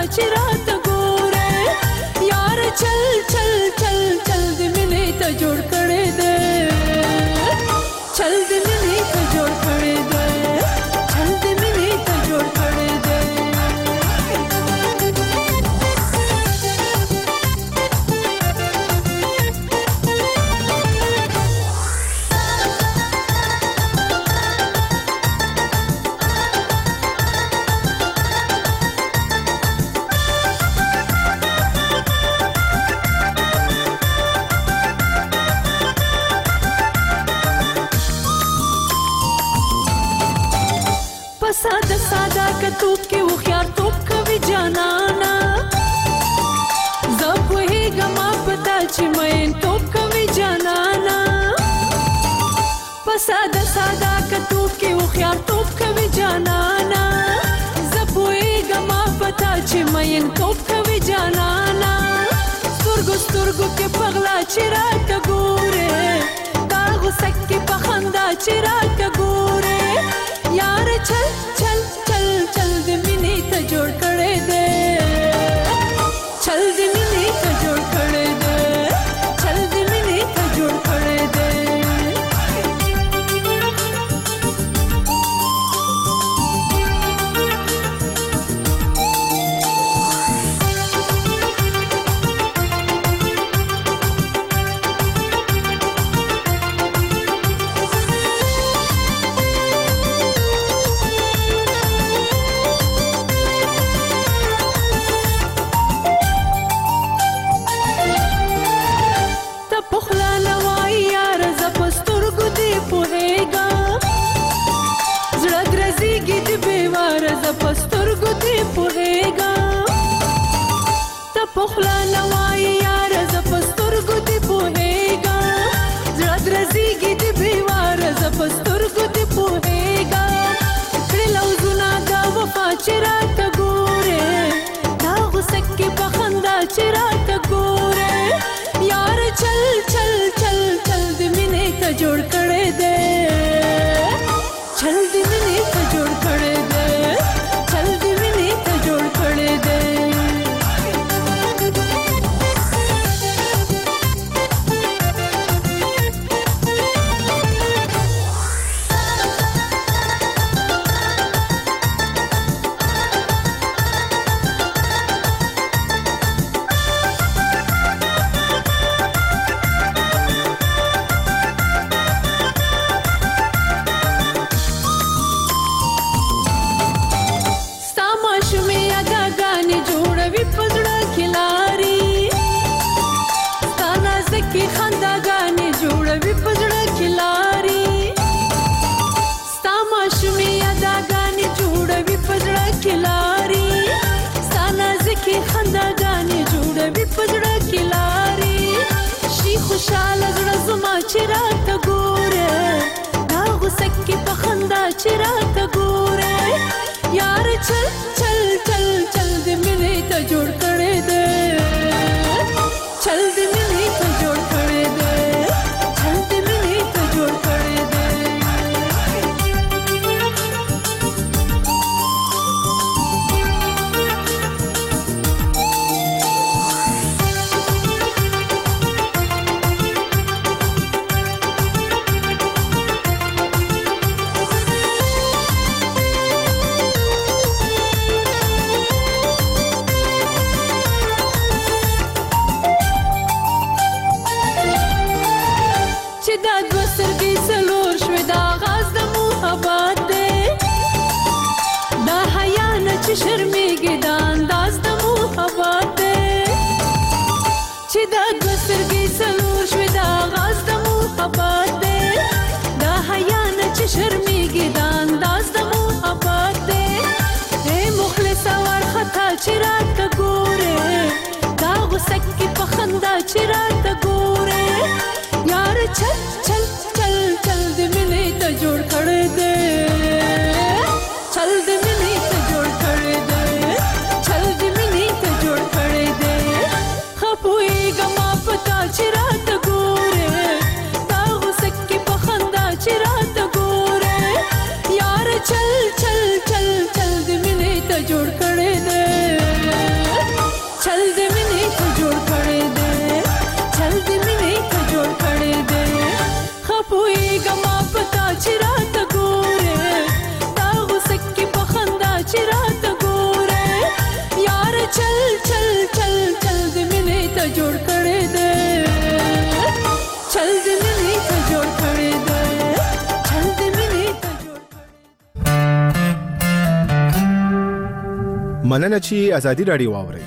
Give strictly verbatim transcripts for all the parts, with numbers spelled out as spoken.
چې راته ګوره یار چل چل چل چل د مینې ته جوړ کړی دی چل د مینې ته جوړ کړی دی چل د مینې ته جوړ کړی دی ساده ساده کتوب کې هوښیار توب کوي جانانا زه پوهېږم پتا چې مین توب کوي جانانا په ساده ساده کتوب کې هوښیار توب کوي جانانا زه پوهېږم پتا چې مین توب کوي جانانا سترګو سترګو کې پغلا چې راته ګورې دا غوسه کې په خندا چې راته ګورې یار چل چل چل چل د مینې ته جوړ کړی دی چل د مینې ته جوړ کړی دی چل د مینې ته جوړ کړی دی پسترګو دې پوهېږه ته پخلا نوایې یاره زه پسترګو دې پوهېږه زړه درزېږي د بېواره زه پسترګو دې پوهېږه کړې لوظونه دا وفا چې راته ګورې دا غوسه کې په خندا چې راته ګورې یاره چل چل چل چل د مینې ته جوړ کړی دی چل د مینې ته جوړ کړی دی چل د مینې ته جوړ کړی دی خنداګانې جوړوي په زړه کې لارې ستا ماشومې اداګانې جوړوي په زړه کې لارې ستا نازکې خنداګانې جوړوي په زړه کې لارې شي خوشحاله زړه زما چې راته ګوره دا غوسه کې په خندا چې راته ګوره یار چل چل چل چل د مینې ته جوړ کړی دی چل د مینې ته جوړ کړی دی چل د مینې ته جوړ کړی دی دا دوه سترګې څلور شوې دا آغاز د محبت دی دا حیا نه چې شرمېږي دا انداز د محبت دی چې دا دوه سترګې څلور شوې دا آغاز د محبت دی دا حیا نه چې شرمېږي دا انداز د محبت دی ای مخلصه وارخطا چې راته ګورې دا غوسه کې په خندا چې راته ګورې یار چل چل چل چل د مینې ته جوړ کړی دی چل د مینې ته جوړ کړی دی چل د مینې ته جوړ کړی دی ښه پوهېږم پتا چې راته ګورې دا غوسه کې په خندا چې راته ګورې یار چل چل چل چل د مینې ته جوړ کړی دی مننه چې ازادي رادیو واورئ.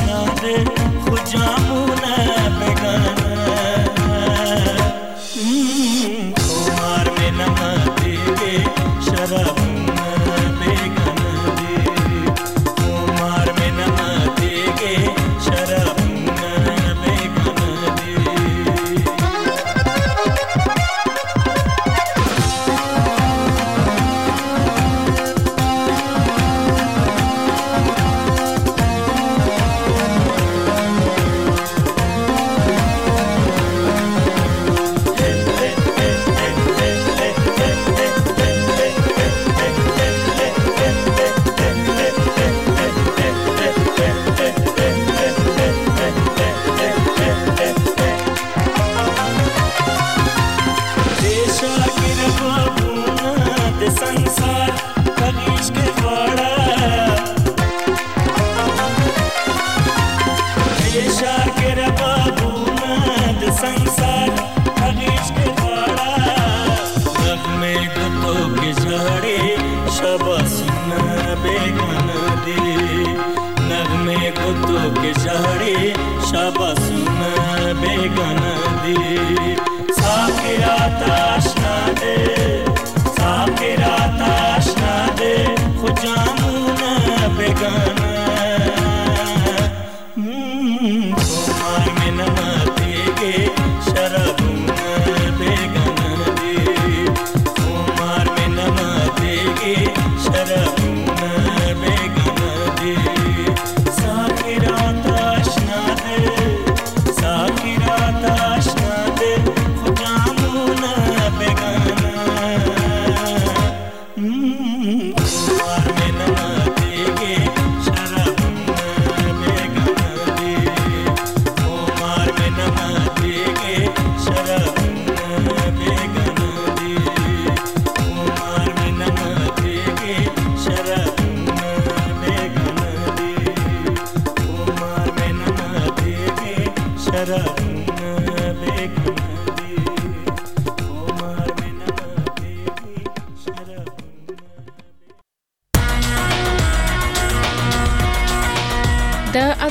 Mm.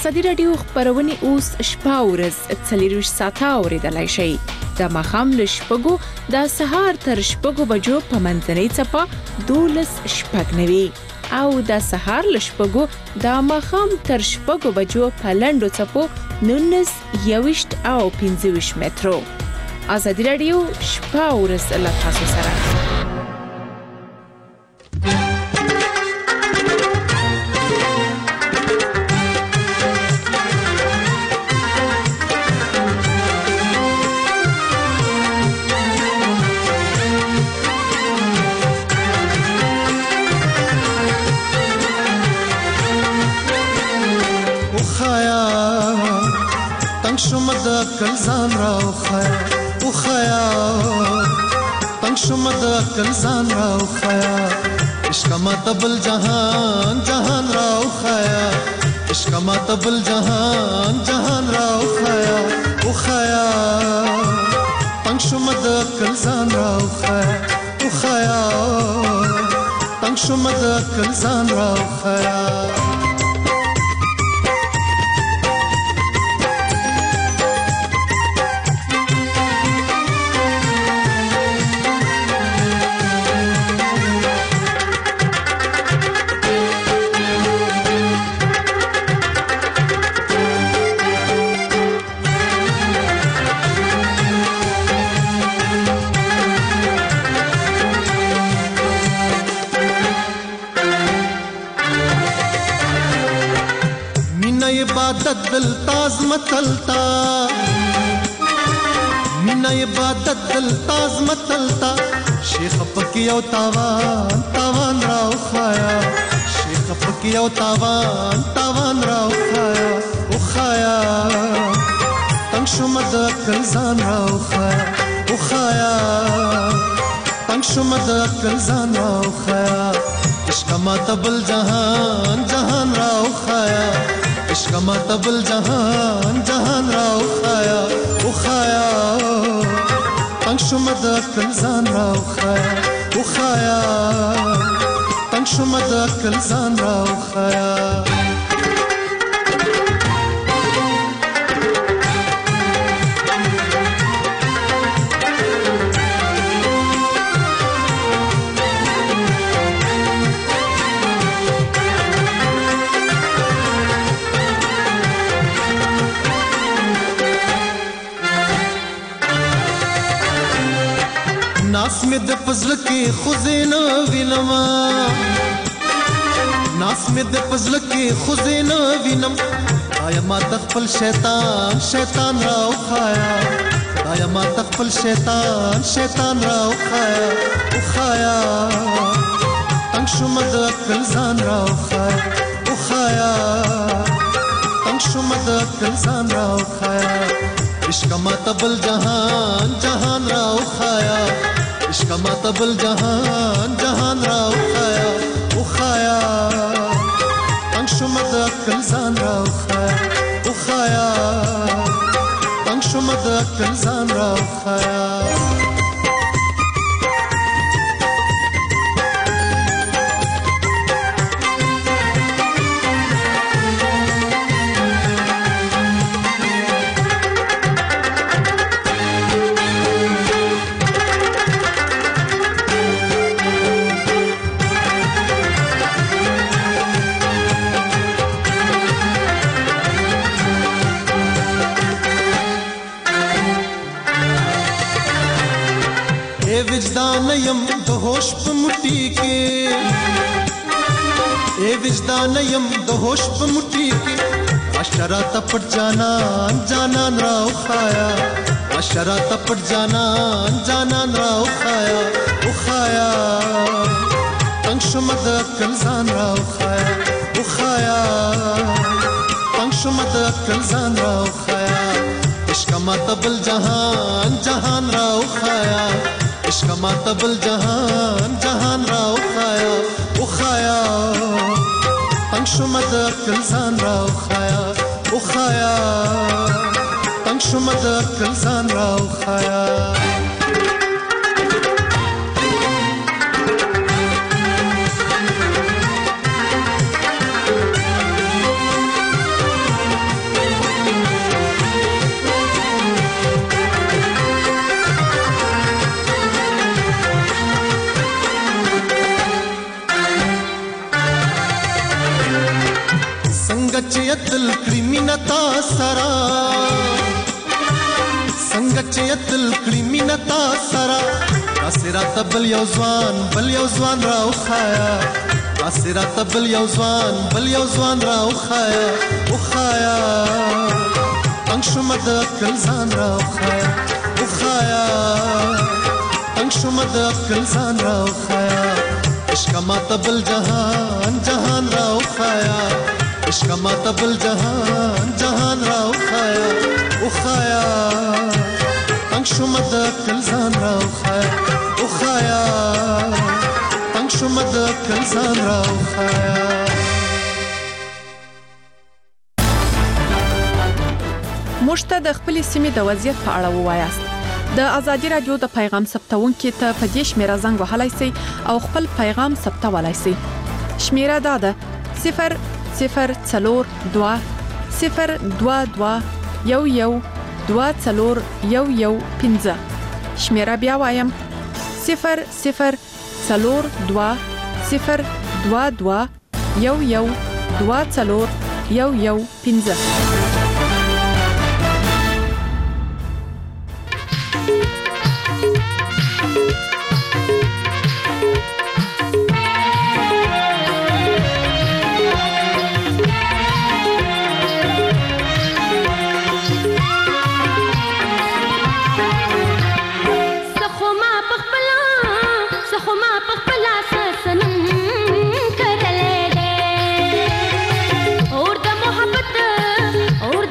ازادي راډیو خبرونه اوس شپه ورځ څلور ساعته اوریدلای شي د مخام له شپږو د سهار تر شپږو بجو په منځنۍ چپه دولس شپږ نوي او د سهار له شپږو د مخام تر شپږو بجو په لنډو چپو نونس یوشت او پنځه مترو. ازادي راډیو شپه ورځ له تاسو سره. کلزان راو خیا او خیا تنگ شمد کلزان راو خیا عشق ما تبل جهان جهان راو خیا عشق ما تبل جهان جهان راو خیا او خیا تنگ شمد کلزان راو خیا او خیا تنگ شمد کلزان راو خیا इबादत दिल ताज मतलता मीना इबादत दिल ताज मतलता शेख पकियो तावान तावान राव खाया शेख पकियो तावान तावान राव खाया ओ खाया तंग शुमद कलजान राव खाया ओ खाया तंग शुमद कलजान राव खाया इश्क मातबल जहान जहान राव खाया इश्क मातबल जहान जहान राव खाया ओ खाया तंग शुमद कलजान राव खाया ओ खाया तंग शुमद कलजान राव खाया नास में द फजल के खुज़ेना विनमा नास में द फजल के खुज़ेना विनम आया मा तखफल शैतान शैतान राव खाया आया मा तखफल शैतान शैतान राव खाया ओ खाया तंग शुमद कलजान राव खाया ओ खाया तंग शुमद कलजान राव खाया इश्क मातबल जहान जहान राव खाया इश्क मातबल जहान जहान राव खाया ओ खाया तंग शुमद कलजान राव खाया ओ खाया तंग शुमद कलजान राव खाया विजदानयम द होश प मुट्ठी के ए विजदानयम द होश प मुट्ठी के अशरा तपट जानान जानान राव खाया अशरा तपट जानान जानान राव खाया ओ खाया तंग शुमद कलजान राव खाया ओ खाया तंग शुमद कलजान राव खाया इश्क मातबल जहान जहान राव खाया इश्क मातबल जहान जहान राव खाया ओ खाया तंग शुमद कलजान राव खाया ओ खाया तंग शुमद कलजान राव खाया چې اتل کړی مینا تا سرا څنګه چې اتل کړی مینا تا سرا اسرات بل یو ځوان بل یو ځوان راو خایا اسرات بل یو ځوان بل یو ځوان راو خایا او خایا تنگ شوم د عقل ځان راو خایا او خایا تنگ شوم د عقل ځان راو خایا عشق ما تبل جهان جهان راو خایا عشق ما تبل جهان جهان راو خایا او خایا تنگ شوم د عقل ځان راو خایا او خایا تنگ شوم د عقل ځان راو خایا موږ ته د خپلې سیمې د وضعیت په اړه ووایاست. د ازادي رادیو د پیغام ثبتونکو ته په دې شمیره زنګ وهلای شئ او خپل پیغام ثبتولای شئ. شمیره دا ده صفر صفر څلور دوه صفر دوه دوه یو یو دوه څلور یو یو پنځه. شمیره بیا وایم صفر صفر څلور دوه صفر دوه دوه یو یو دوه څلور یو یو پنځه. और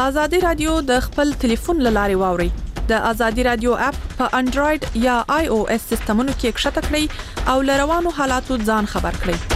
ازادي رادیو د خپل ټلیفون لاري واوري. د ازادي رادیو اپ په انډراید یا آی او اس سیستمونو کې کښته کړئ او لروانو حالاتو ځان خبر کړئ.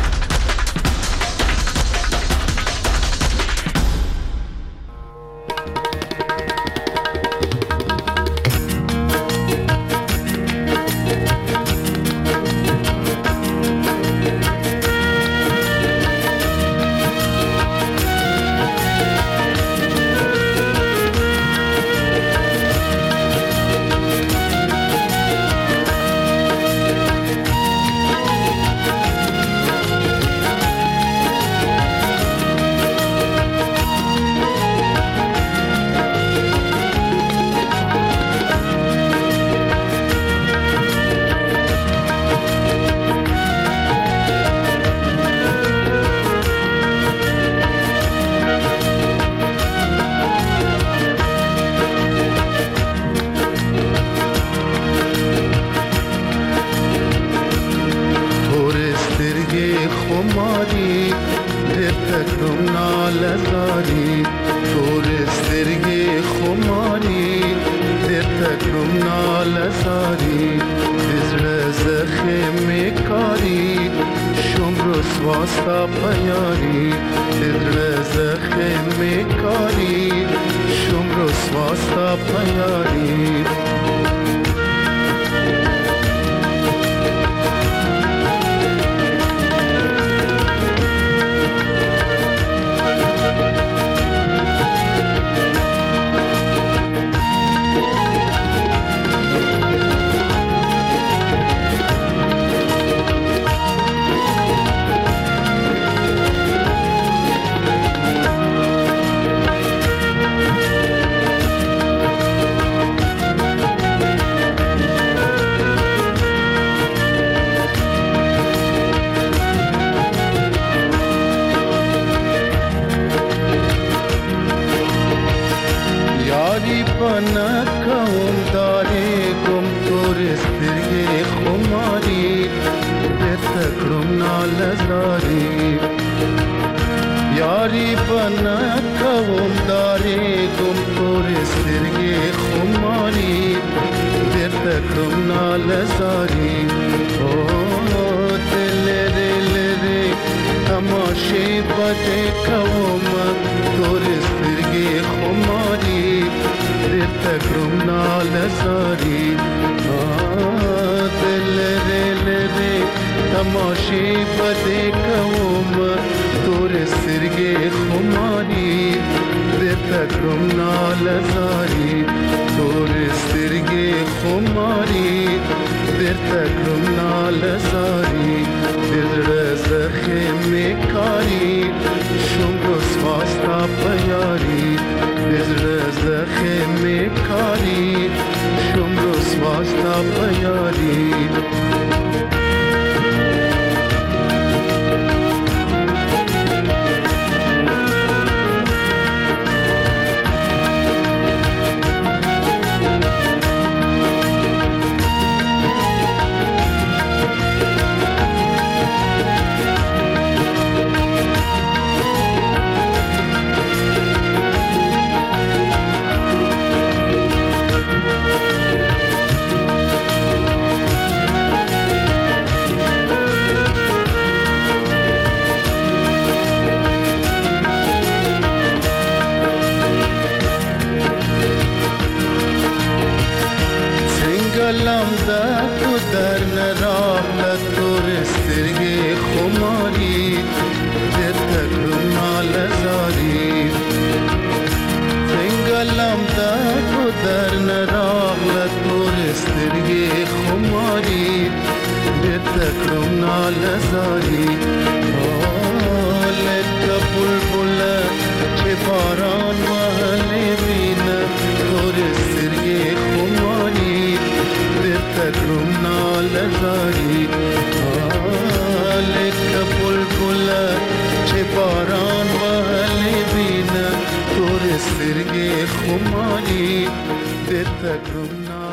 سترګې خماري د تکرم